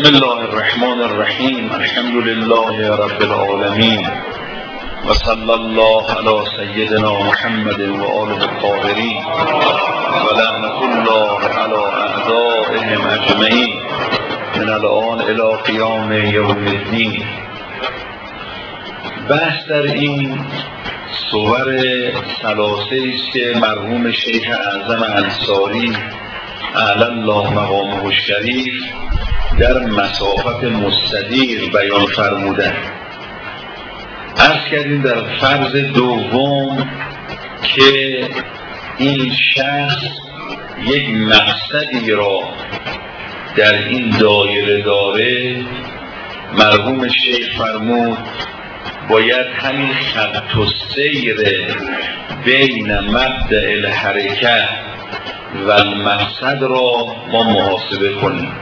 بسم الله الرحمن الرحیم. الحمد لله رب العالمین و صلی الله علی سیدنا محمد و آله الطاهرین و لعنت الله علی اعدائهم اجمعین من الآن الی قیام یوم الدین. بحث در این صور ثلاثه است که مرحوم شیخ اعظم انصاری اعلی الله مقامه الشریف در مسافت مستدیر بیان فرمودند. عرض کردیم در فرض دوم که این شخص یک مقصدی را در این دایره داره. مرحوم شیخ فرمود باید همین خط السیر بین مبدأ الحرکه و المقصد را ما محاسبه کنیم.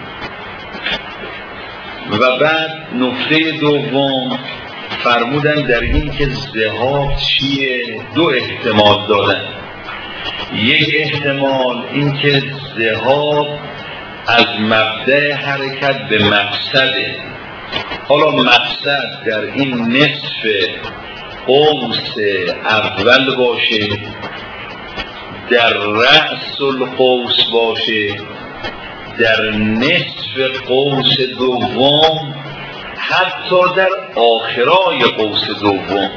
و بعد نکته دوم فرمودن در این که ذهاب چیه؟ دو احتمال دادن. یک احتمال این که ذهاب از مبدأ حرکت به مقصده. حالا مقصد در این نصف قوس اول باشه، در رأس القوس باشه، در نصف قوس دوم، حتی در آخرای قوس دوم.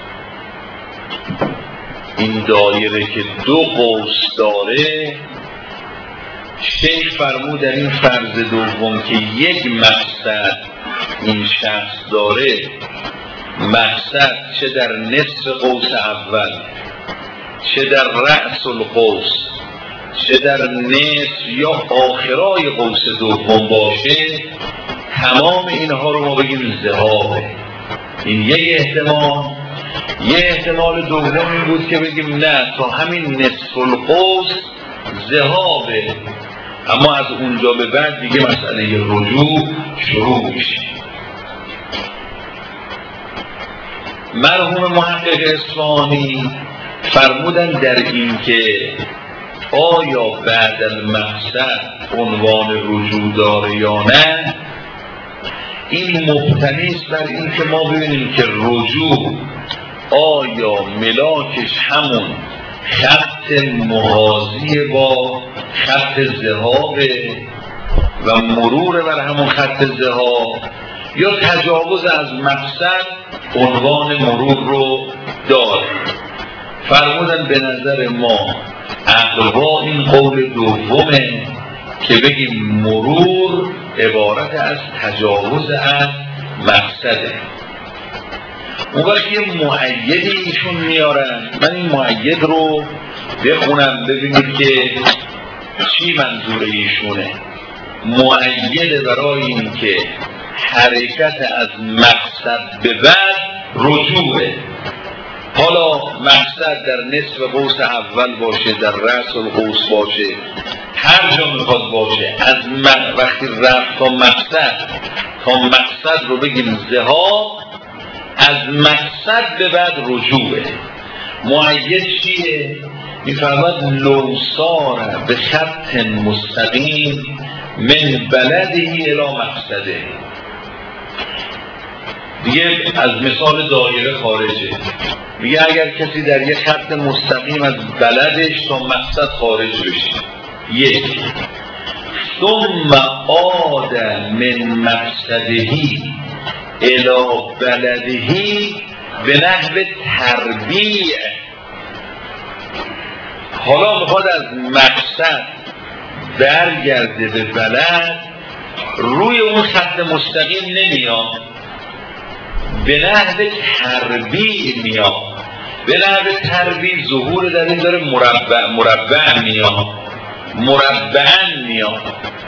این دایره که دو قوس داره، شیخ فرمود در این فرض دوم که یک مقصد این شخص داره، مقصد چه در نصف قوس اول، چه در رأس القوس، چه در نصف یا آخرای قوس دوم باشه، تمام اینها رو ما بگیم ذهابه. این یک احتمال. یک احتمال دوم این بود که بگیم نه، تا همین نصف القوس ذهابه، اما از اونجا به بعد دیگه مسئله رجوع شروع میشه. مرحوم محقق اصفهانی فرمودن در این که آیا بعد المقصد عنوان رجوع داره یا نه، این مبتنی است بر این که ما ببینیم که رجوع آیا ملاکش همون خط موازی با خط ذهاب و مرور بر همون خط ذهاب، یا تجاوز از مقصد عنوان مرور رو داره. فرمودن به نظر ما اقوا این قول دومه که بگیم مرور عبارت از تجاوز از مقصده. اون وقت یه معیدی ایشون میارن، من این معید رو بخونم ببینید که چی منظور ایشونه. معید برای این که حرکت از مقصد به بعد رجوعه. حالا مقصد در نصف قوس اول باشه، در رأس القوس باشه، هر جا میخواد باشه، از وقتی رفت تا مقصد رو بگیم ذهاب، از مقصد به بعد رجوعه. معید چیه؟ میفرماد لو صار به خط مستقیم من بلده الی مقصده. دیگه از مثال دایره خارجه. میگه اگر کسی در یک خط مستقیم از بلدش تا مقصد خارج بشه، یک ثم عاد من مقصدهی الی بلدهی به نحو تربیع. حالا میخواد از مقصد برگرده به بلد، روی اون خط مستقیم نمیاد، به نحو تربیع میاد. به نحو تربیع ظهور در این داره مربع میاد، مربعا میاد.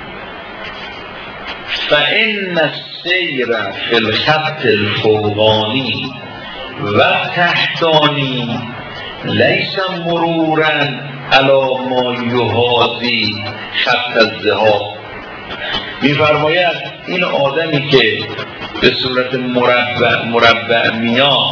فإن السیر فی الخط الفوقانی و تحتانی لیس مرورا علی ما یحاذی خط الذهاب. میفرماید این آدمی که به صورت مربع میاد،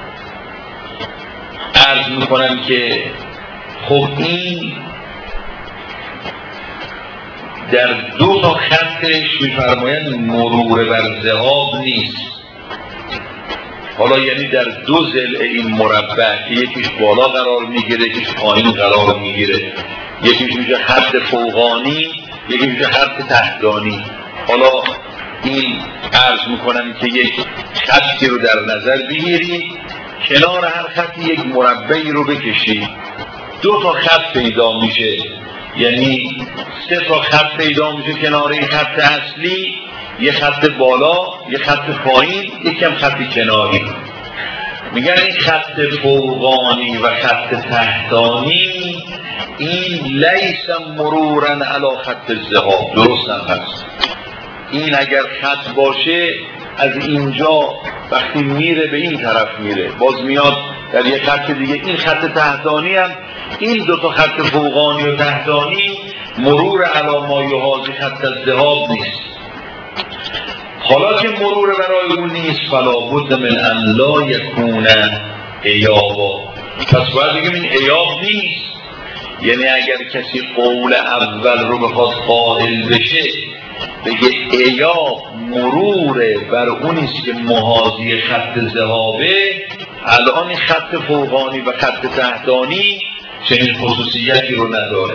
عرض میکنم که خب این در دو تا خطش میفرمایند مرور بر ذهاب نیست. حالا یعنی در دو ضلع این مربع که یکیش بالا قرار میگیره یکیش پایین قرار میگیره، یکیش میشه خط فوقانی یکیش میشه خط تحتانی. حالا این عرض میکنم که یک خطی رو در نظر بگیرید، کنار هر خطی یک مربعی رو بکشید، دو تا خط پیدا میشه، یعنی سه تا خط پیدا میشه کنار این خط اصلی، یه خط بالا یه خط پایین یکم خط کناری. میگن این خط فوقانی و خط تحتانی این لیس مرورن علی خط الذهاب. درست هم هست، این اگر خط باشه از اینجا وقتی میره به این طرف میره باز میاد در یه خط دیگه. این خط تحتانی هم این دو تا خط فوقانی و تحتانی مرور علی ما یحاذی خط الذهاب نیست. حالا که مرور برای اون نیست فلا بد من ان لا یکون ایابا، پس باید بگیم این ایاب نیست. یعنی اگر کسی قول اول رو بخواد قائل بشه بگه ایاب مرور بر اونیست که محاذی خط ذهابه، الان این خط فوقانی و خط تحتانی چنین خصوصیتی رو نداره.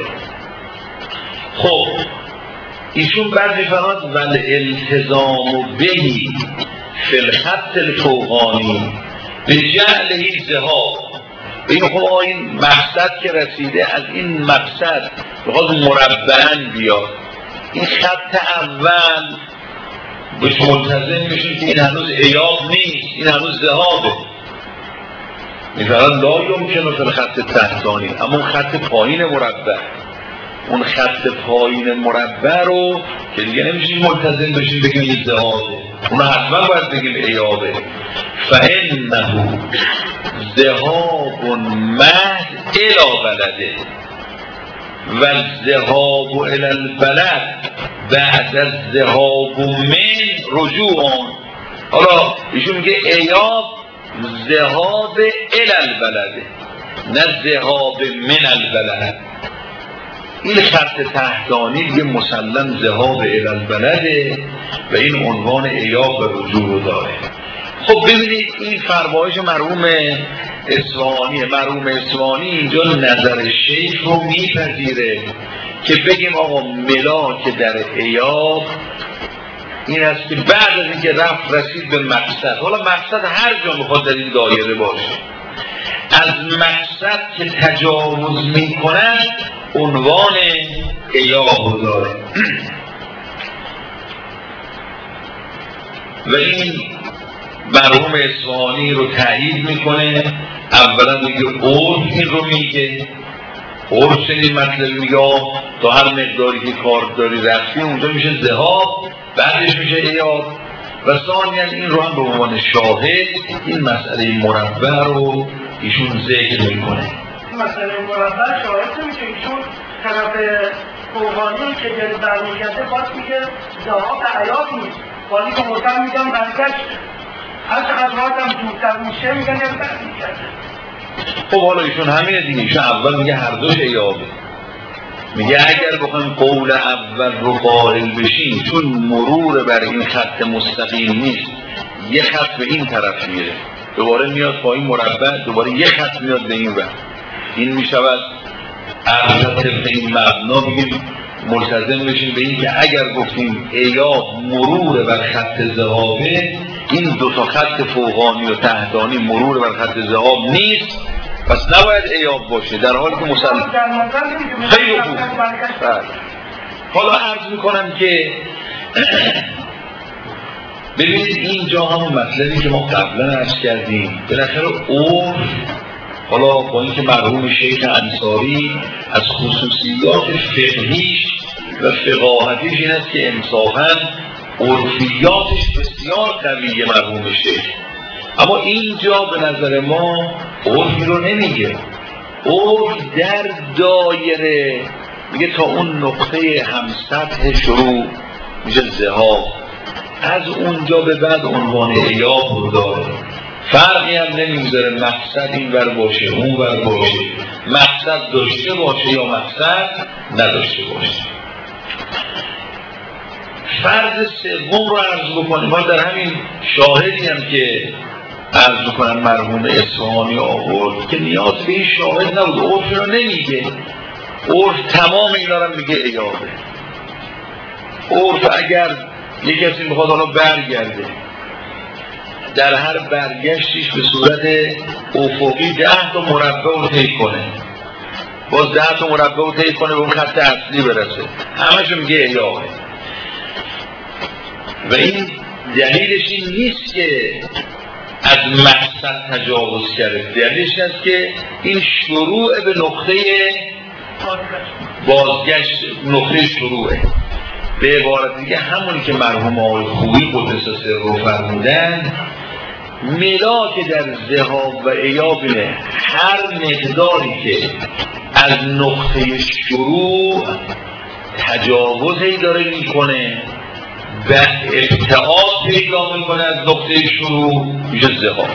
خب ایشون بعد میفرماد ول التزام بهی فی الخط الفوقانی به جعله ذهاب. این خب این مقصد که رسیده از این مقصد بخواد مربعاً بیاد، این خط اول بهش ملتزم میشون که این هنوز ایاب نیست، این هنوز ذهابه. میفرماد لا یمکن فی الخط تحتانی، اما اون خط پایین مربع، اون خط پایین مربع رو که دیگه نمیشیم ملتزم بشیم بگیم این ذهابه، اون حتما باید بگیم ایابه. فإنه ذهاب مهد الی بلده و الذهاب الی البلد بعد از ذهاب من رجوع. حالا ایشون میگه ایاب ذهاب الی البلده نه ذهاب من البلد. این خط تحتانی دیگه مسلم ذهاب الی البلده و این عنوان ایاب و رجوع رو داره. خب ببینید این فرمایش مرحوم اصفهانی، مرحوم اصفهانی اینجا نظر شیخ رو میپذیره که بگیم آقا ملاک در ایاب این است که بعد از اینکه رسید به مقصد، حالا مقصد هر جا میخواد در این دایره باشه، از مقصد که تجاوز میکنند عنوان ایاب رو داره. و این مرحوم اصفهانی رو تایید میکنه. اولا میگه عرف این رو میگه، عرف این مطلب میگه تا هر مقداری که کار داری رفتی اونجا میشه ذهاب، بعدش میشه ایاب. و ثانیا این رو هم به عنوان شاهد این مسئله مربع رو ایشون ذکر میکنه. مسئله مربع شاهد نمیشه، ایشون طرف فوقانی که جلو برمیگرده باز میگه ذهاب ایاب نیست، ولی که مطمئن میگم برگشت هر چقدر راحتم دورتر میشه میگن یه برمیگرده. خب حالا ایشون همینه دیگه، ایشون اول میگه هر دوش ایابه، میگه اگر بخوایم قول اول رو قائل بشیم چون مرور بر این خط مستقیم نیست، یه خط به این طرف میره دوباره میاد پایین مربع، دوباره یه خط میاد به این ور، این میشود البته به این مبنا بگیم ملتزم بشیم به این که اگر گفتیم ایاب مرور بر خط ذهابه، این دو تا خط فوقانی و تحتانی مرور بر خط ذهاب نیست، پس نباید ایاب باشه، در حالی که مسلم خیلی خوب. حالا عرض میکنم که ببینید اینجا همون مطلبی که ما قبلا عرض کردیم، بالاخره عرف، حالا با اینکه مرحوم شیخ انصاری از خصوصیات فقهیش و فقاهتیش این است که انصافاً عرفیاتش بسیار قویه مرحوم شیخ، اما اینجا به نظر ما عرفی رو نمیگه. عرف در دایره میگه تا اون نقطه همسطح شروع میشه ذهاب، از اونجا به بعد عنوان ایاب رو داره، فرقی هم نمیذاره مقصد این ور باشه اون ور باشه، مقصد داشته باشه یا مقصد نداشته باشه. فرض سوم رو عرض بکنیم. ما در همین شاهدی هم که عرض بکنم مرحوم اصفهانی آورد که نیاز به این شاهد نبود، عرف رو نمیگه، عرف تمام اینا رو میگه ایابه. عرف اگر یک کسی میخواد حالا برگرده، در هر برگشتیش به صورت افقی 10 تا مربع رو طی کنه، باز 10 تا مربع رو طی کنه به اون خط اصلی برسه، همه‌شو میگه ایابه. و این دلیلش این نیست که از مقصد تجاوز کرده، دلیلش است که این شروع به نقطه بازگشت، نقطه شروعه. به عبارت دیگه همونی که مرحوم آقای خویی قدس سره فرمودن، ملاک در ذهاب و ایاب هر مقداری که از نقطه شروع تجاوزی داره میکنه و ابتعاد پیدا میکنه از نقطه شروع، میشه ذهاب.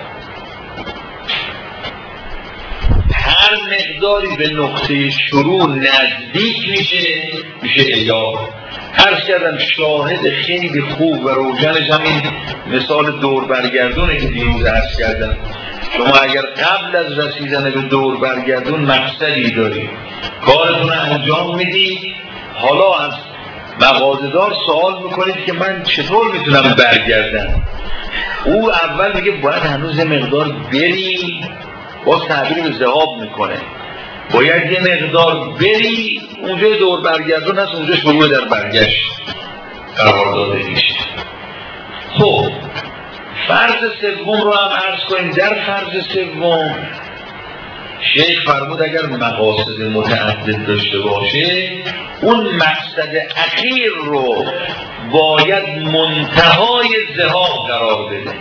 هر مقداری به نقطه شروع نزدیک میشه ایاب. عرض کردم شاهد خیلی خوب و روشنش همین مثال دور برگردونه که دیروز عرض کردم. شما اگر قبل از رسیدن به دور برگردون مقصدی دارید، کارتون رو انجام میدید، حالا از مغازه‌دار سوال میکنید که من چطور میتونم برگردم، او اول میگه باید هنوز یه مقدار بری، باز تعبیر به ذهاب میکنه، باید یه مقدار بری، اونجا دور برگردون هست، اونجا شروع در برگشت قرار داده میشه. خب فرض سوم رو هم عرض کنیم. در فرض سوم شیخ فرمود اگر مقاصد متعدد داشته باشه، اون مقصد اخیر رو باید منتهای ذهاب قرار بده.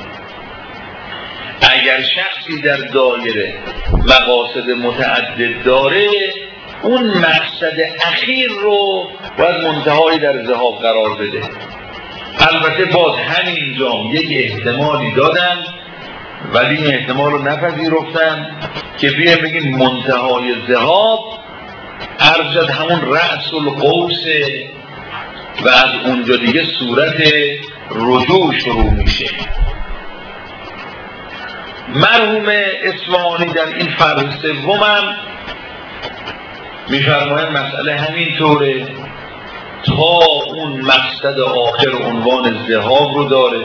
اگر شخصی در دایره مقاصد متعدد داره، اون مقصد اخیر رو باید منتهای در ذهاب قرار بده. البته باز همینجا یک احتمالی دادم ولی این احتمال رو نپذیرفتم که بیایم بگیم منتهای ذهاب ارجد همون رأس القوس و از اونجا دیگه صورت رجوع شروع میشه. مرحوم اصفهانی در این فرض سومم میفرماید مسئله همینطوره تا اون مقصد آخر عنوان ذهاب رو داره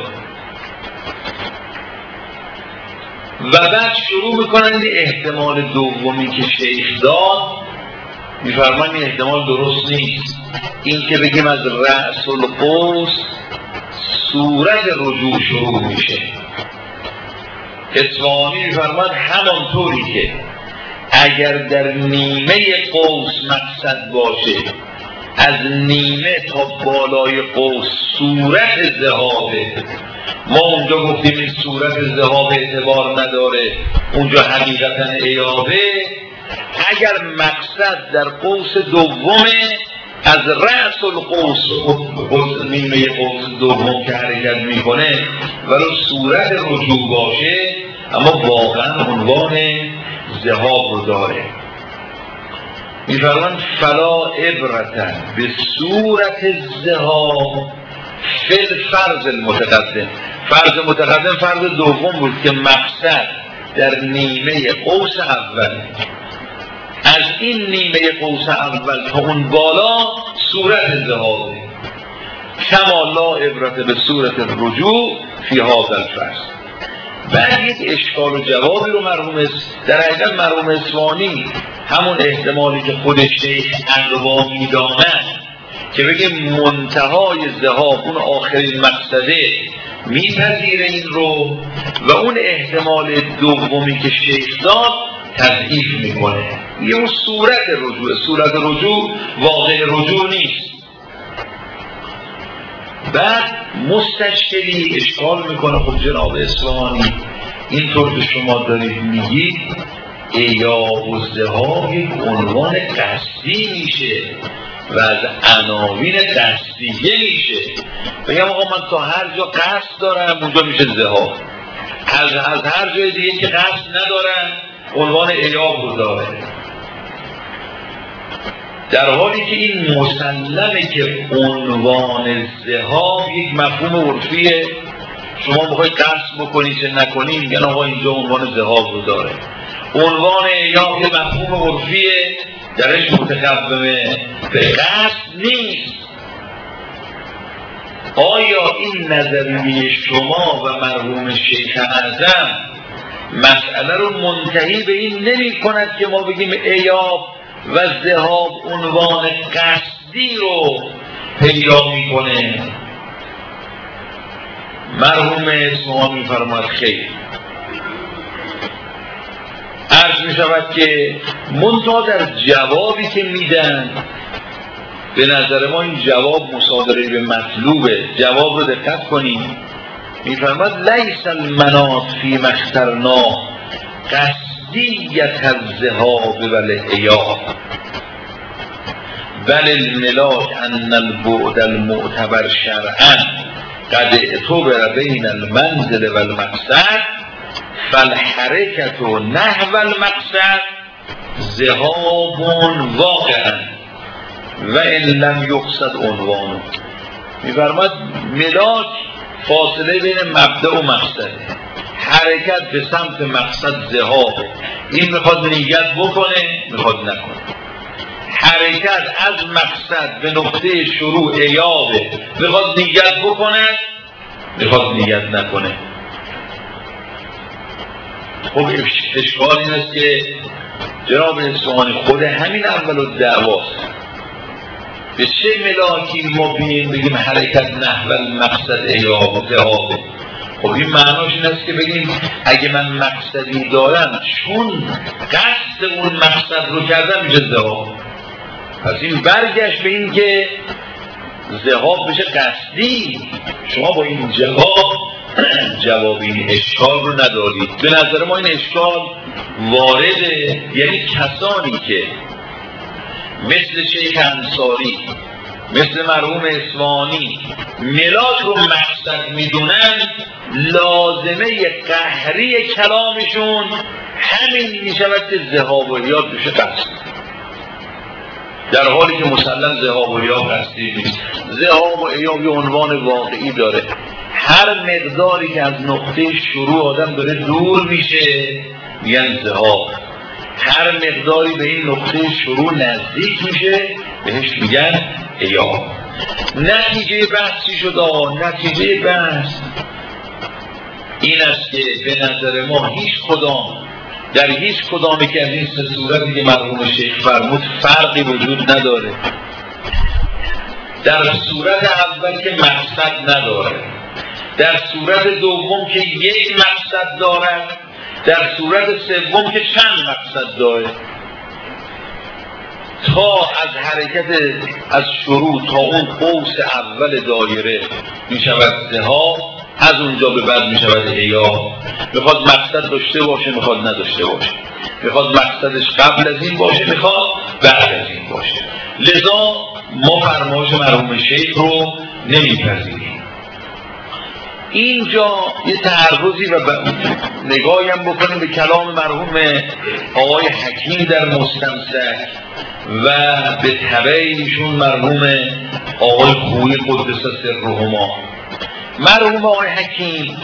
و بعد شروع میکنن احتمال دومی که شیخ داد. میفرماید این احتمال درست نیست، این که بگیم از رأس القوس صورت رجوع شروع میشه. اصفهانی میفرماید همانطوری که اگر در نیمه قوس مقصد باشه، از نیمه تا بالای قوس صورت ذهابه، ما اونجا گفتیم این صورت ذهاب اعتبار نداره، اونجا حقیقتا ایابه. اگر مقصد در قوس دومه، از رأس القوس نیمه قوس دوم که حرکت میکنه ولو صورت رجوع باشه اما واقعا عنوان ذهاب رو داره. میفرمان فلا عبرتن به صورت الذهاب فی الفرض المتقدم. فرض متقدم فرض دوم بود که مقصد در نیمه قوس اول، از این نیمه قوس اول تا اون بالا صورت ذهابه. کما لا عبرت به صورت الرجوع فی هذا الفرض. بعد یک اشکال و جوابی رو در حقیقت مرحوم اصفهانی همون احتمالی که خود شیخ انروا میداند که بگه منتهای ذهاب اون آخرین مقصده میپذیره این رو، و اون احتمال دومی که شیخ داد تضعیف میکنه، یه اون صورت رجوع، صورت رجوع واقع رجوع نیست. بعد مستشکلی اشکال میکنه خب جناب اصفهانی اینطور که شما دارید میگید ایاب و ذهاب یک عنوان قصدی میشه و از عناوین قصدیه میشه. بگم آقا من تا هر جا قصد دارم اونجا میشه ذهاب، از هر جای دیگه که قصد ندارم عنوان ایاب رو داره. در حالی که این مسلمه که عنوان ذهاب یک مفهوم عرفیه. شما بخواید قصد بکنید چه نکنید میگن آقا اینجا عنوان ذهاب رو داره. عنوان اعیاب یه مفهوم عرفیه، درش متقدمه به قصد نیست. آیا این نظریه شما و مرحوم شیخ اعظم مسئله رو منتهی به این نمی کند که ما بگیم اعیاب و ذهاب عنوان قصدی رو پیدا میکنه؟ مرحوم اصفهانی میفرماید خیر. عرض می شود که منتها در جوابی که میدن به نظر ما این جواب مصادره به مطلوبه. جواب رو دقت کنیم. میفرماید لیس المناط فی مخترنا قصدیت الذهاب والاعیاب بل الملاک ان البعد المعتبر شرعا قد اعتبر بین المنزل والمقصد فالحرکت نحو المقصد ذهاب واقعا و ان لم یقصد عنوانه. میفرماید ملاک فاصله بین مبدأ و مقصده، حرکت به سمت مقصد ذهابه. این میخواد نیت بکنه میخواد نکنه. حرکت از مقصد به نقطه شروع اعیابه، میخواد نیت بکنه میخواد نیت نکنه. خب اشکال این است که جناب اصفهانی خود همین اول الدعواست. به چه ملاکی ما بگیم حرکت نحو المقصد اعیاب و ذهابه؟ خب این معناش این است که بگیم اگه من مقصدی دارم چون قصد اون مقصد رو کردم میشه ذهاب. پس این برگشت به این که ذهاب بشه قصدی. شما با این جواب این اشکال رو ندارید. به نظر ما این اشکال وارده. یعنی کسانی که مثل شیخ انصاری مثل مرحوم اصفهانی ملاک رو مقصد میدونن، لازمه قهری کلامشون همین میشود که ذهاب و ایاب بشه قصد، در حالی که مسلم ذهاب و ایاب قصدی نیست. ذهاب و ایاب یه عنوان واقعی داره. هر مقداری که از نقطه شروع آدم داره دور میشه میگن ذهاب، هر مقداری به این نقطه شروع نزدیک میشه بهش میگن ایاب. نتیجه بحث چی شد؟ نتیجه بحث این است که به نظر ما در هیچ کدامی که از این سه صورتی که مرحوم شیخ فرمود فرقی وجود نداره. در صورت اول که مقصد نداره، در صورت دوم که یک مقصد دارد، در صورت سوم که چند مقصد داره. تا از حرکت از شروع تا اون قوس اول دایره می شود ذهاب، از اونجا به بعد می شود ایاب. میخواد مقصد داشته باشه میخواد نداشته باشه، میخواد مقصدش قبل از این باشه میخواد بعد از این باشه. لذا ما فرمایش مرحوم شیخ رو نمیپذیریم. اینجا یه تعرضی و نگاهی هم بکنیم به کلام مرحوم آقای حکیم در مستمسک و به تبع ایشون مرحوم آقای خویی قدس سرهما. مرحوم آقای حکیم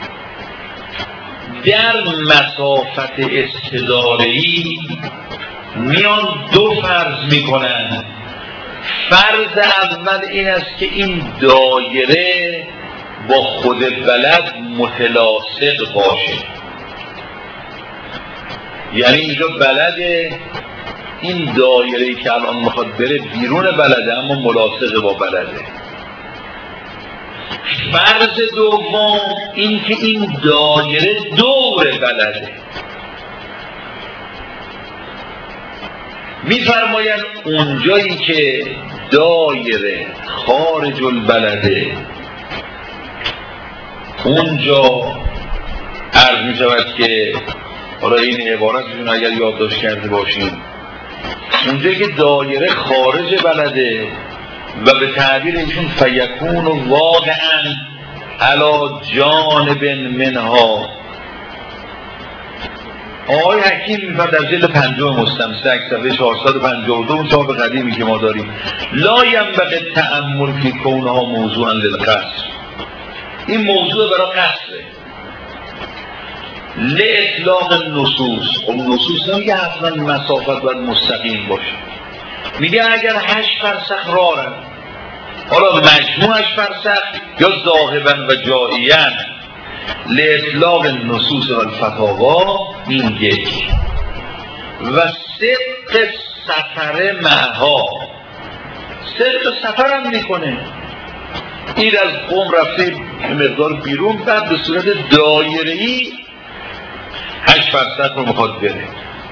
در مسافت استداره‌ای میان دو فرض میکنن. فرض اول این است که این دایره با خود بلد متلاصق باشه، یعنی اینجا بلده، این دایره‌ای که الان میخواد بره بیرون بلده اما ملاصق با بلده. فرض دوم این که این دایره دور بلده. میفرمایند اونجایی که دایره خارج البلده اونجا عرض می شود که حالا این عبارتشون اگر یادداشت کرده باشیم، اونجایی که دایره خارج بلده و به تعبیر ایشون فیکون واقعا علی جانب منها، آقای حکیم میفرد در جلد 5 مستمسک صفحه 452 اون چاپ قدیمی که ما داریم، لا ینبغی التأمل فی کونها موضوعا للقصر، این موضوع برای قصره، لاطلاق النصوص. خب نصوص نمیگه حتما مسافت باید مستقیم باشه، میگه اگر 8 فرسخ رارن، حالا مجموع 8 فرسخ یا ذاهبا و جائیا، لاطلاق النصوص و الفتاوا، این یک. و صدق سفر معها، صدق سفر هم میکنه، این از قوم رفته مقدار بیرون، بعد به صورت دایره‌ای 8 فرسخ رو میخواد بره.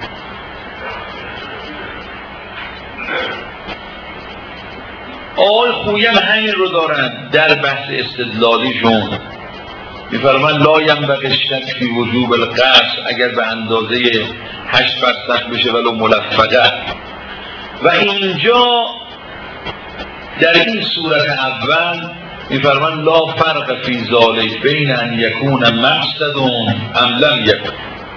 آقای خویی هم همین رو دارن در بحث استدلالیشون، میفرمان لا ینبغی الشک فی وجوب القصر، اگر به اندازه 8 فرسخ بشه ولو ملفقه. و اینجا در این صورت اول میفرمان لا فرق فی ذلک بین ان یکون مقصد ام لم یکن.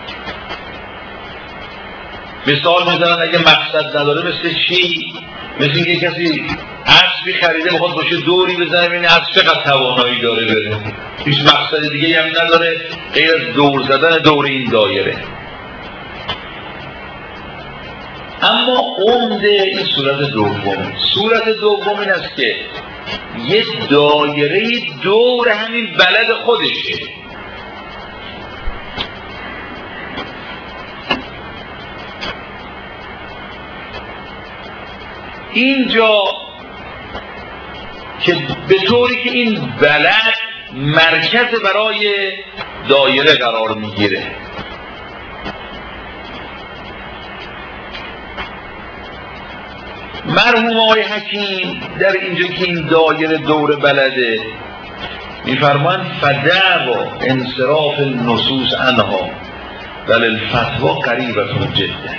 مثال میزنن اگه مقصد نداره مثل چی؟ مثل اینکه کسی اسبی خریده میخواد باشه دوری بزنه ببینه اسب چقدر توانایی داره بره، هیچ مقصد دیگه هم نداره غیر از دور زدن دور این دایره. اما عمده این صورت دوم. صورت دوم این است که یه دایره دور همین بلد خودشه، اینجا که به طوری که این بلد مرکز برای دایره قرار میگیره. مرحوم آقای حکیم در اینجا که این دایره دور بلده میفرمان فدعوا انصراف النصوص عنها بل الفتوا قریبة جدا.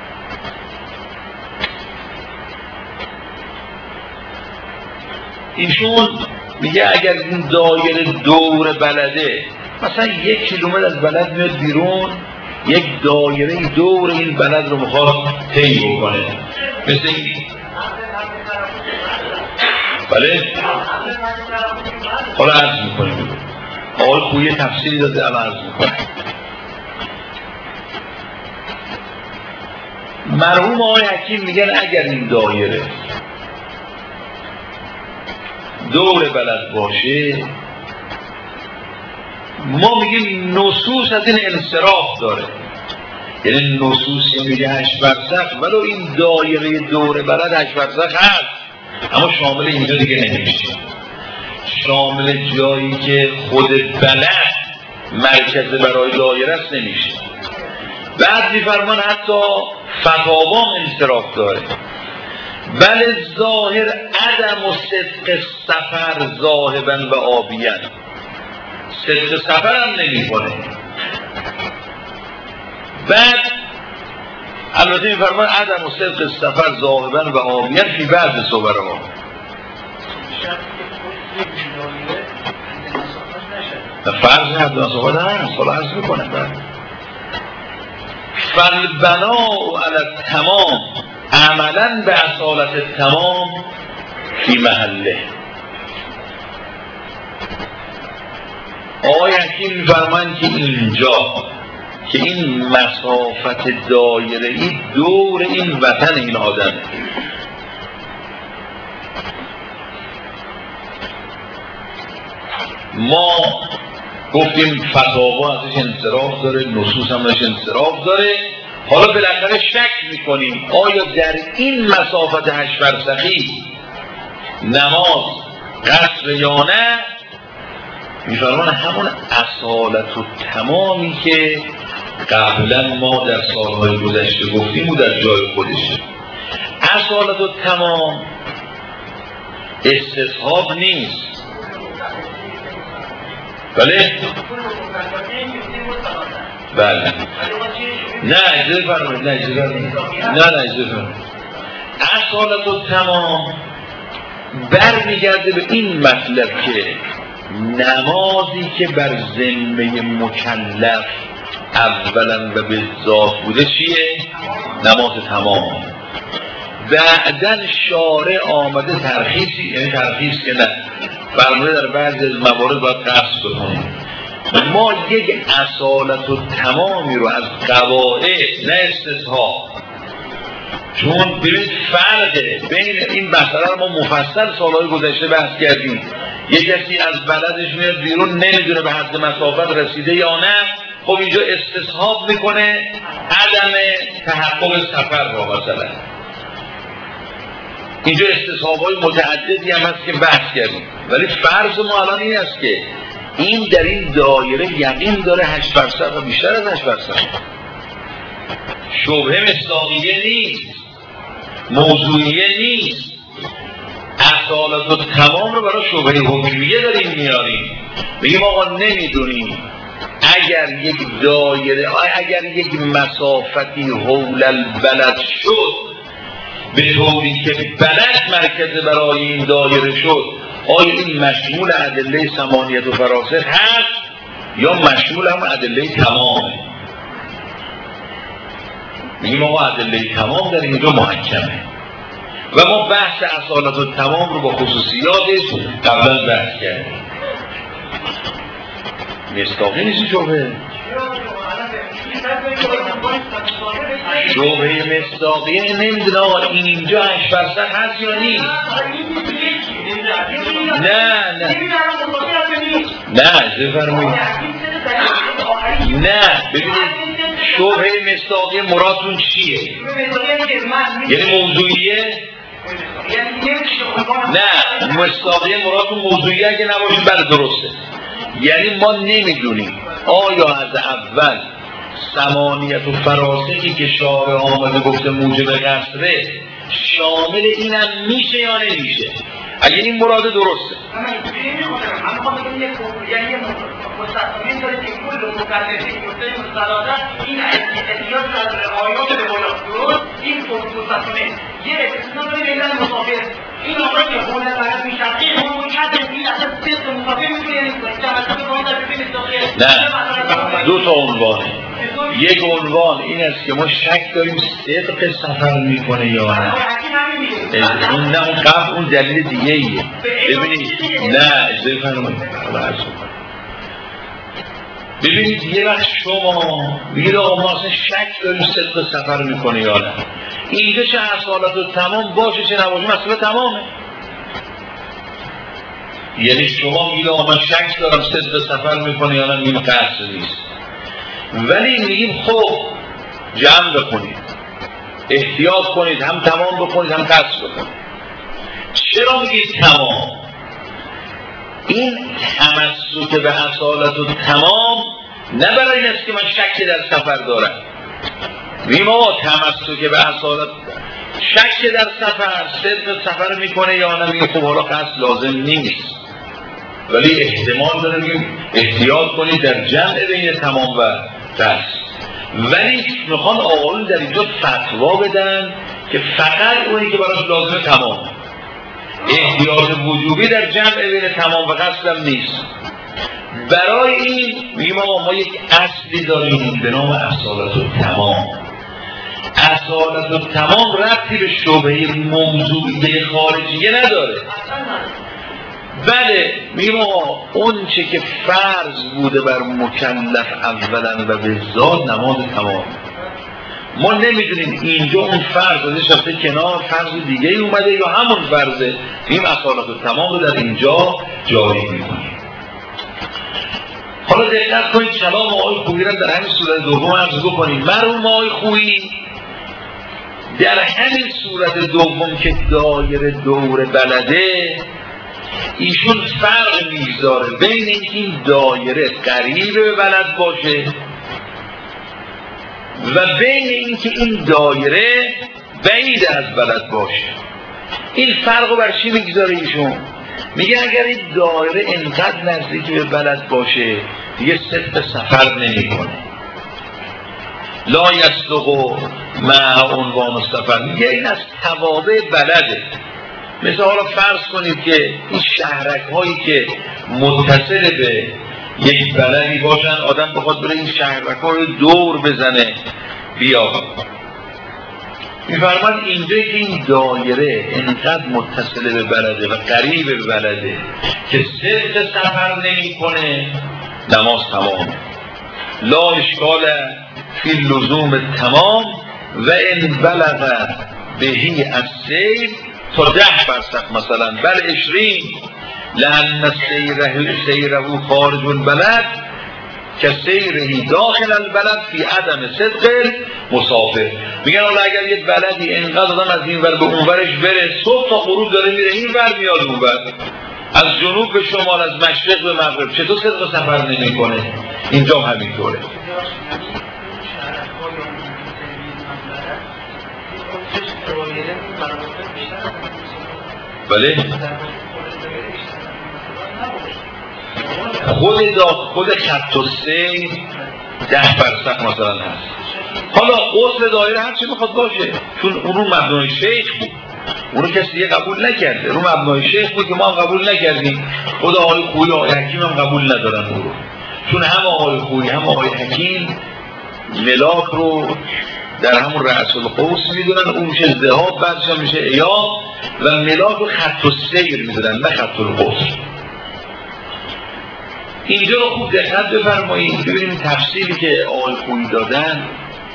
ایشون میگه اگر این دایره دور بلده، مثلا 1 کیلومتر از بلد میاد بیرون، یک دایره دور این بلد رو میخواد طی بکنه، مثل این. بله حالا عرض میکنیم، آقای خویی تفسیری داده، الان عرض میکنیم. مرحوم آقای حکیم میگن اگر این دایره دور بلد باشه، ما میگیم نصوص از این انصراف داره، یعنی نصوص میگه 8 فرسخ ولو این دایره دور بلد 8 فرسخ هست، اما شامل اینجا دیگه نمیشه، شامل جایی که خود بلد مرکز برای دایره است نمیشه. بعد میفرمان حتی فتاوا انصراف داره، بل ظاهر عدم و صدق سفر ذاهبا و آبیا، صدق سفر هم نمی کنه. بعد البته میفرمان عدم و صدق سفر ذاهبا و آبیا فی بعض صور ما، فرض حد مسافت هست، حالا عرض میکنه. فالبناء علی التمام عملا به اصالت تمام فی محله. آقای حکیم می‌فرمایند که اینجا که این مسافت دایره‌ای دور این وطن این آدم، ما گفتیم فتاوا ازش انصراف داره، نصوص هم ازش انصراف داره، حالا بالاخره شک میکنیم آیا در این مسافت 8 فرسخی نماز قصر یا نه. میفرمان همون اصالت و تمامی که قبلا ما در سالهای گذشته گفتیم و در جای خودشه. اصالت و تمام استصحاب نیست. بله؟ بله. نه اجازه فرمایید، نه اجازه فرمایید، نه اجازه فرمایید. اصالت و تمام برمیگرده به این مطلب که نمازی که بر ذمه مکلف اولا و به ذات بوده چیه؟ نماز تمام. بعدن شارع آمده ترخیصی، یعنی ترخیص که نه فرموده در بعضی از موارد باید قصد بکنیم. ما یک اصالت و تمامی رو از قواعد، نه استثها، چون ببینید فرقه بین این مسئله رو ما مفصل سالهای گذشته بحث کردیم. یک کسی از بلدش میاد بیرون نمیدونه به حد مسافت رسیده یا نه، خب اینجا استصحاب میکنه عدم تحقق سفر را. مثلا اینجا استصحاب‌های متعددی هم هست که بحث کردیم، ولی فرض ما الان این است که این در این دایره یقین داره 8% و بیشتر از 8%. شبهه مصداقیه نیست، موضوعیه نیست. اصالت و تمام رو برای شبهه حکمیه داریم میاریم، بگیم آقا نمیدونیم اگر یک دایره، اگر یک مسافتی حول البلد شد به طوری که بلد مرکز برای این دایره شد، آیا این مشمول ادله ثمانیت و فراسخ هست یا مشمول هم ادله تمامه؟ میگیم آقا ادله تمام در اینجا محکمه و ما بحث اصالت و تمام رو با خصوصیاتش قبلا بحث کردیم. مصداقی نیستی شبهه؟ شبهه مصداقیه نمیدونه آقا اینجا 8% هست یا نیست. نه بفرمایید. نه ببینید شبهه مصداقیه مرادتون چیه؟ یعنی موضوعیه؟ نه مصداقیه مرادتون موضوعیه اگه نباشید بله درسته. یعنی ما نمیدونیم آیا از اول ثمانیت و فراسخی که شارع آمده گفته موجب قصره شامل اینم میشه یا نمیشه. اگه این مراد درسته این آقای که خونه برد میشرقی همون چند این اصلا صدق مصافه میتونه نه دو تا عنوانه. یک عنوان این است که ما شک داریم صدق سفر میکنه یا نه. اون نه اون قبل اون دلیل دیگه ایه. ببینید نه اجازه فرمایید ببینید یه وقت شما میگید آقا ما اصلا شک داریم صدق سفر میکنه یا نه. اینجا چه اصالت و تمام باشه چه نباشه مسئله تمامه. یعنی شما میگید آقا من شک دارم صدق سفر میکنه یا نه، میگیم قصد نیست، ولی میگیم خب جمع بکنید، احتیاط کنید، هم تمام بکنید هم قصد بکنید. چرا میگید تمام؟ این تمسک به اصالت و تمام نه برای این است که من شک در سفر دارم. میگیم آقا تمسک به اصالت، شک در سفر صدق سفر میکنه یا نه، میگیم خب حالا قصد لازم نیست، ولی احتمال داره میگیم احتیاط کنید در جمع بین تمام و قصد. ولی میخوان آقایون در اینجا فتوا بدن که فقط اونی که براش لازم تمام، احتیاط وجوبی در جمع بین تمام و قصد هم نیست. برای این میگیم آقا ما یک اصلی داریم به نام اصالت و تمام. اصالت و تمام ربطی به شبهه موضوعی خارجیه نداره. بله میگیم آقا اون چه که فرض بوده بر مکلف اولا و به ذات نماز تمام. ما نمیدونیم اینجا اون فرض ازش رفته کنار، فرض دیگه ای اومده یا همون فرضه. این اصالت و تمام رو در اینجا جاری میکنیم. حالا دقت کنید کلام آقای خویی رو در همین صورت دوم عرض بکنیم. مرحوم آقای خویی در همین صورت دوم که دایره دور بلده، ایشون فرق میذاره بین این دایره قریب به بلد باشه و بین اینکه این دایره بعید از بلد باشه. این فرق رو بر چی میگذاره ایشون؟ میگه اگر این دایره انقدر نزدیک به بلد باشه دیگه صدق سفر نمیکنه. لا یصدق مع عنوان السفر. میگه این از توابع بلده. مثل حالا فرض کنید که این شهرک هایی که متصل به یک بلدی باشن آدم بخواد بره این شهرک‌ها رو دور بزنه بیا. می‌فرماد اینجا که این دایره اینقدر متصل به بلده و قریب به بلده که صدق سفر نمی‌کنه، نماز تمام. لا اشکال فی لزوم تمام و ان بلغ بهی السیر تا 10 فرسخ مثلا بل 20 لأن سیره خارج البلد که سیره داخل البلد فی عدم صدق مسافر. میگن حالا اگر یک بلدی انقدر آدم از این ور به اون ورش بره صبح تا غروب داره میره این ور میاد اون ور، از جنوب به شمال از مشرق به مغرب، چطور صدق سفر نمیکنه؟ اینجا همینطوره. بله خود خط السیر 10 فرسخ مثلا هست. حالا قصر دایره هر چی بخواد باشه، چون اون رو مبنای شیخ بود، اونو کسی دیگه قبول نکرده، رو مبنای شیخ بود که ما هم قبول نکردیم. خود آقای خویی و آقای حکیم هم قبول ندارن اون رو، چون هم آقای خویی هم آقای حکیم ملاک رو در همون رأس القوس میدونن، اون میشه ذهاب، بعدش هم میشه ایاب، و ملاک رو خط السیر میدونن نه خط القوس. اینجا رو خوب دقت بفرمایید ببینیم تفصیلی که آقای خویی دادن.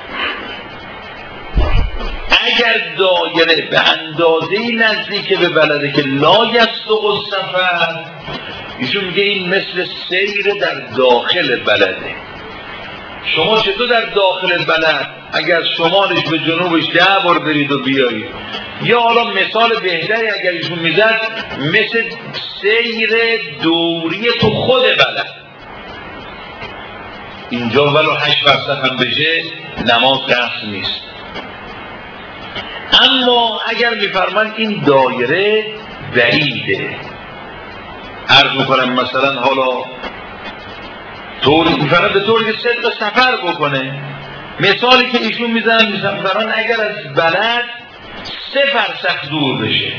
اگر دایره به اندازه‌ای نزدیک به بلده که لا یصدق السفر، ایشون میگه این مثل سیر در داخل بلده. شما چطور در داخل بلد اگر شمالش به جنوبش 10 بار برید و بیایید، یا حالا مثال بهتری اگر ایشون میزد مثل سیر دوری تو خود بلد، اینجا ولو 8 فرسخ هم بشه نماز قصر نیست. اما اگر میفرمان این دایره بعیده، عرض میکنم مثلا حالا طوری میفرمان به طوری که صدق سفر بکنه، مثالی که ایشون میزنن میفرمان اگر از بلد 3 فرسخ دور بشه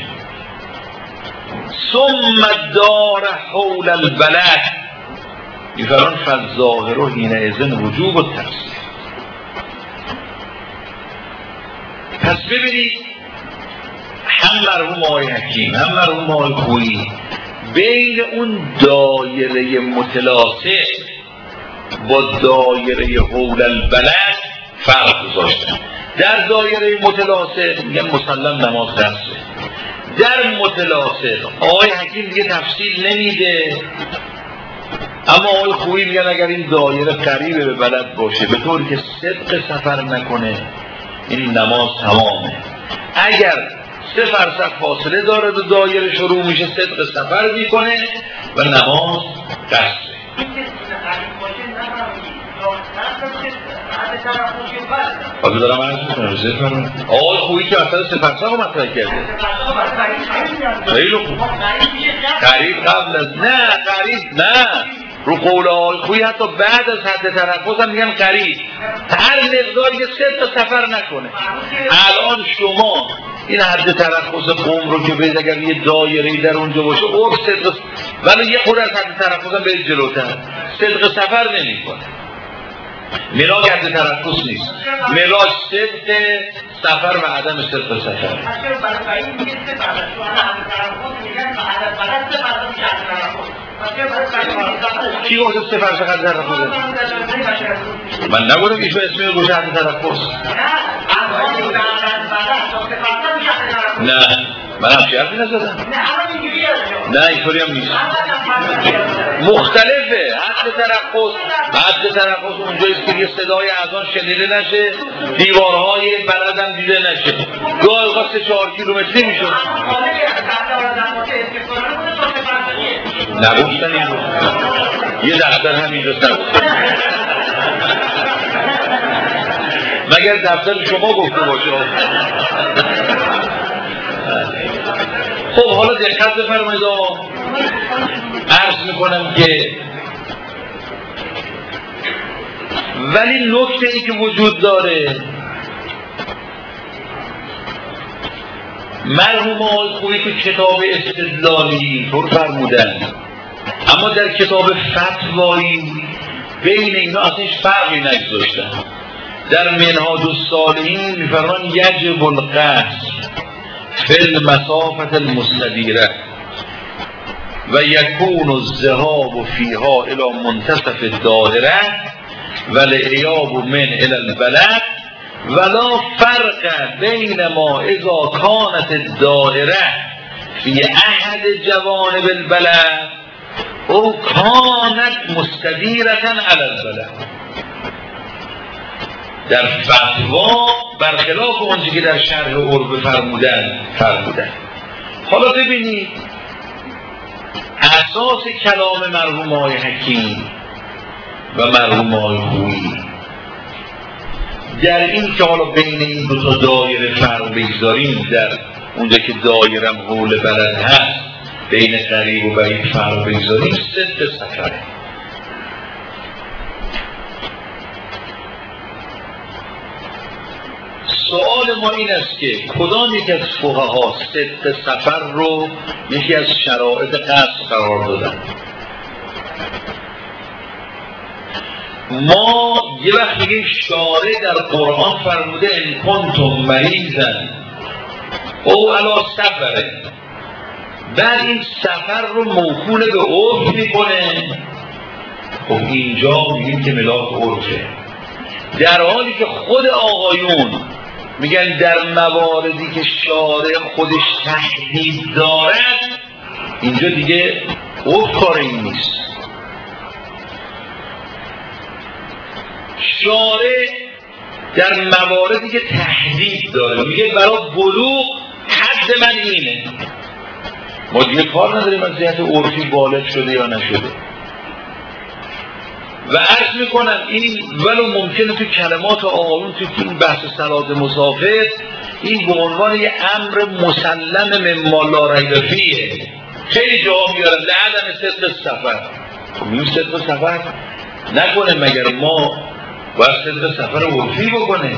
ثم دار حول البلد، میفرمان فالظاهر حینئذ وجوب التفسیر. پس ببینید هم مرحوم آقای حکیم هم مرحوم آقای خویی بین اون دایره متلاصق با دایره حول البلد فرق گذاشتن. در دایره متلاصق میگن مسلم نماز قصره، در متلاصق آقای حکیم دیگه تفصیل نمیده، اما آقای خویی میگن اگر این دایره قریب به بلد باشه به طوری که صدق سفر نکنه این نماز تمامه. اگر 3 فرسخ فاصله داره و دایره شروع میشه صدق سفر میکنه و نماز قصره. حالا دارم عرض میکنم آقای خویی که اصلا 3 فرسخ رو مطرح کرده خیلی خوب، قریب قبل از نه قریب نه، رو قول آقای خویی حتی بعد از حد تنفس هم میگن قریب، هر مقداری که صدق سفر نکنه. الان شما این حد تنفس قوم رو که برید اگر یه دایره‌ای در اونجا باشه او صدق، ولی یه خورده از حد تنفس هم برید جلوتر صدق سفر نمیکنه. ملاک حد تنفس نیست، ملاک صدق سفر و عدم صدق سفر. کی گفت 3 فرسخ حد تنفس؟ من نگفتم ایشو اسمی رو گوشه حد تنفس. نه من همچی حرفی نزدم. نه اینطوری هم نیست، مختلفه. حد تنفس اونجاییست که یه صدای اذان شنیده نشه، دیوارهای بلد هم دیده نشه، گاهی اوقات 3-4 کیلومتری میشه. نگفتن این رو یه دفتر همینجاست نگفتن، مگر دفتر شما گفته باشه. خب حالا دقت بفرمایید، عرض میکنم که ولی نکته ای که وجود داره، مرحوم آقای خویی که کتاب استدلالی طور فرمودن اما در کتاب فتوایی بین اینا اصلا هیچ فرقی نگذاشتن. در منهاج الصالحین میفرمان یجب القصر فی المسافة المستدیره و یکون الذهاب فیها الی منتصف الدائره و الایاب من الی البلد ولا فرق بین ما اذا کانت الدائره فی احد جوانب البلد او کانت مستدیرة علی البلد. در فتوا برخلاف اونچه که در شرح عرب فرمودن. حالا ببینید اساس کلام مرحوم آقای حکیم و مرحوم آقای خویی در این که حالا بین این دو تا دایره فرق بگذاریم، در اونجا که دایرم حول بلد هست بین قریب و بعید فرق بگذاریم، 3 سفره. سوال ما این است که کدام یک از فقها 3 سفر رو یکی از شرایط قصد قرار دادن؟ ما یه وقت میگه شارع در قرآن فرموده ان کنتم مریضا او علی سفره، بعد این سفر رو موکول به عرف میکنه. خب اینجا میگیم که ملاک عرفه، در حالی که خود آقایون میگن در مواردی که شارع خودش تحدید دارد اینجا دیگه عرف کار این نیست. شارع در مواردی که تحدید داره میگه برای بلوغ حد من اینه، ما دیگه کار نداریم از جهت عرفی بالغ شده یا نشده. و عرض میکنم این ولو ممکنه تو کلمات آقایون تو این بحث صلات مسافر این به عنوان یه امر مسلم مما لا ریب فیه خیلی جا میارن لعدم صدق سفر. این صدق سفر نکنه مگر ما باید صدق سفر عرفی بکنه؟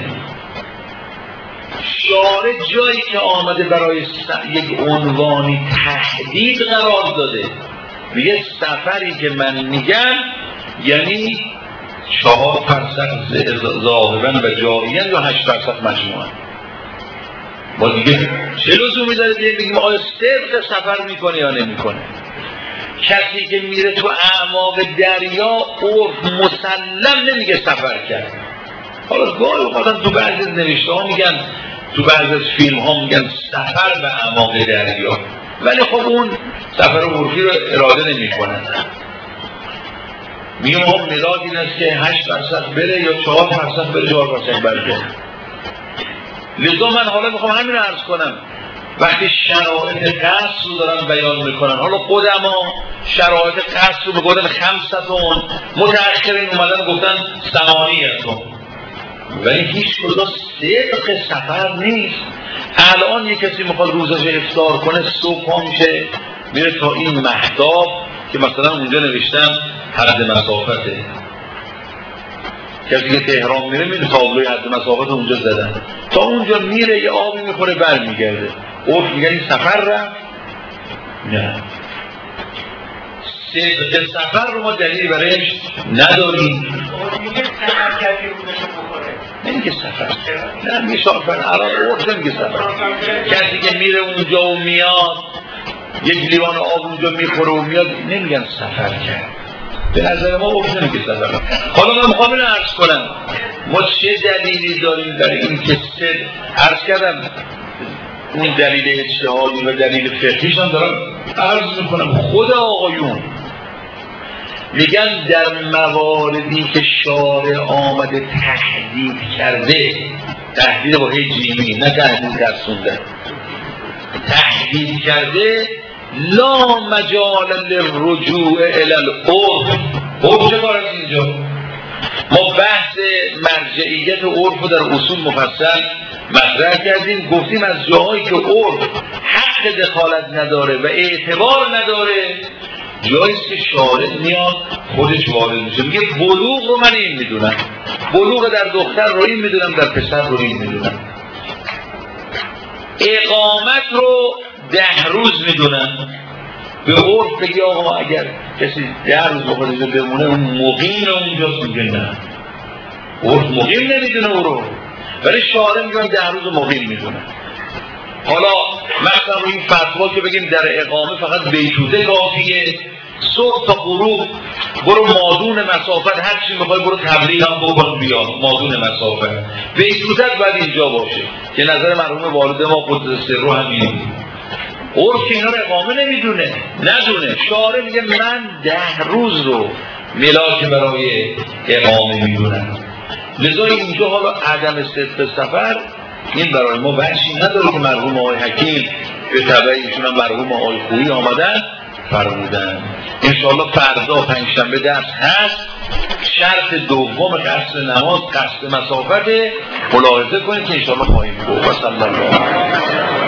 شارع جایی که آمده برای یک عنوانی تحدید قرار داده میگه سفری که من میگم یعنی 4 فرسخ ظاهرا و جاریا یا 8 فرسخ مجموعا. ما دیگه چه لزومی داره بگیم آیا صدق سفر میکنه یا نمیکنه؟ کسی که میره تو اعماق دریا عرف مسلم نمیگه سفر کرد. حالا گاهی اوقات تو بعضی از نوشته ها میگن، تو بعضی از فیلم ها میگن سفر به اعماق دریا، ولی خب اون سفر عرفی رو اراده نمیکنن. میگم هم ملاک این است که 8 فرسخ بره یا 4 فرسخ بره 4 فرسخ برگرده. لذا من حالا میخوام همین رو عرض کنم وقتی شرایط قصد رو دارن بیان میکنن، حالا قدما شرایط قصد رو بگردن 500 متأخرین اومدن گفتن 8 ولی هیچ کجا صدق سفر نیست. الان یک کسی میخواد روزش افطار کنه صبح پا میشه میره تا این مهتاب که مثلا اونجا نوشتن حد مسافته، کسی که تهران میره میره تابلوی حد مسافت اونجا زدن، تا اونجا میره یه آبی میخوره برمیگرده. عرف میگن این سفر رفت؟ نه، صدق سفر رو ما دلیل برایش نداریم. نمیگه سفر، نه میگه سفر. الان عرف نمیگه سفر. کسی که میره اونجا و میاد یک لیوان آب اونجا میخوره و میاد نمیگن سفر کرد. به نظر ما عرف نمیگه سفر. حالا من میخوام اینو عرض کنم ما چه دلیلی داریم در این که عرض کردم اون دلیل اجتهادی و دلیل فقهیش هم دارم عرض میکنم. خود آقایون میگن در مواردی که شارع آمده تحدید کرده، تحدید با هی جیمی نه تحدید ترسونده، تحدید کرده لا مجال للرجوع الی العرف. عرف چه کار است اینجا؟ ما بحث مرجعیت عرف رو در اصول مفصل مطرح کردیم، گفتیم از جاهایی که عرف حق دخالت نداره و اعتبار نداره جاییست که شارع میاد خودش وارد میشه. میگه بلوغ رو من این میدونم، بلوغ در دختر رو این میدونم، در پسر رو این میدونم، اقامت رو 10 روز میدونم، به عرف بگی آقا اگر کسی 10 روز بخواد اینجا بمونه اون مقیم اونجاست، میگه نه عرف مقیم نمیدونه او رو، ولی شارع میگن 10 روز مقیم میدونه. حالا مثلا این فتوا که بگیم در اقامه فقط بیتوته کافیه، صبح تا غروب برو مادون مسافت، هر چی میخوای برو تبلیغ هم بکن بیا مادون مسافت، بیتوتت باید اینجا باشه که نظر مرحوم والد ما قدس سره همین. عرف که اینا رو اقامه نمیدونه، ندونه، شارع میگه من 10 روز رو ملاک برای اقامه میدونم. لذا اینجا حالا عدم صدق سفر این برای ما وجهی نداره که مرحوم آقای حکیم به تبع ایشون هم مرحوم آقای خویی آمدن فرمودن. انشاءالله فردا پنجشنبه درس هست. شرط دوم قصد نماز قصد مسافت، ملاحظه کنید که انشاءالله خواهیم گفت. صلی الله علیه و